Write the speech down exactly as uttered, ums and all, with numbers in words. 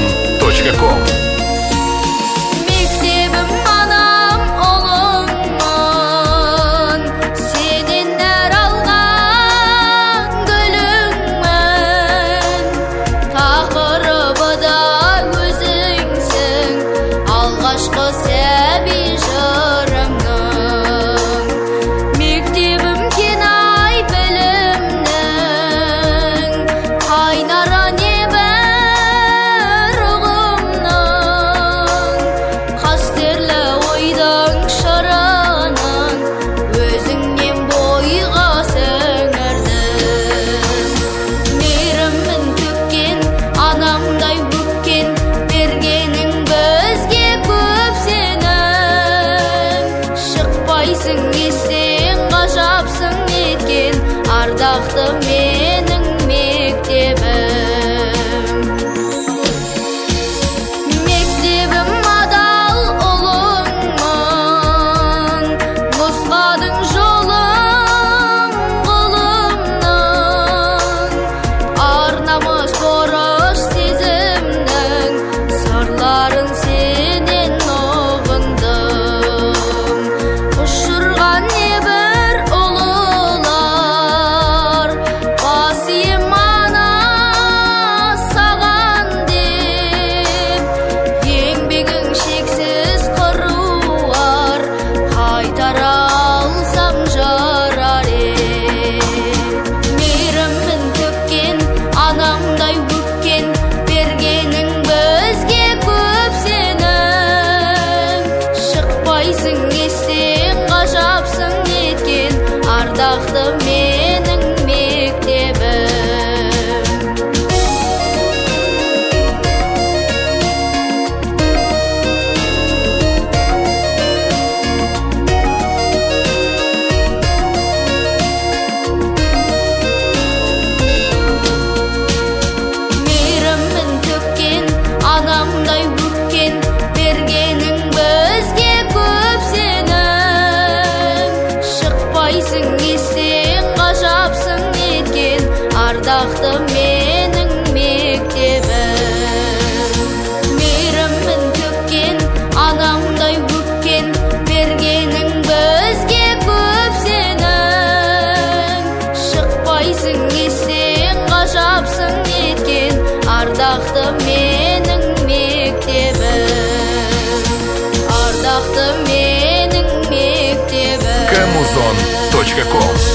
камузон точка ком. Ардақты менің мектебім, мектебім адал ұлыңмын, нұсқадың жолым ғылымның, ар намыс борыш сезімнің сырларын сенен ұғындым. Ұшырған небір ұлылар ардақты менің мектебім. Мейірімін төккен, анамдай өпкен, бергенің бізге көп сенің. Шықпайсың естен, ғажапсың неткен, ардақты менің мектебім. Мейірімін төккен, анамдай өпкен, бергенің бізге көп сенің. Шықпайсың естен, ғажапсың неткен, ардақты менің мектебім. Ардақты менің мектебім. камузон точка ком.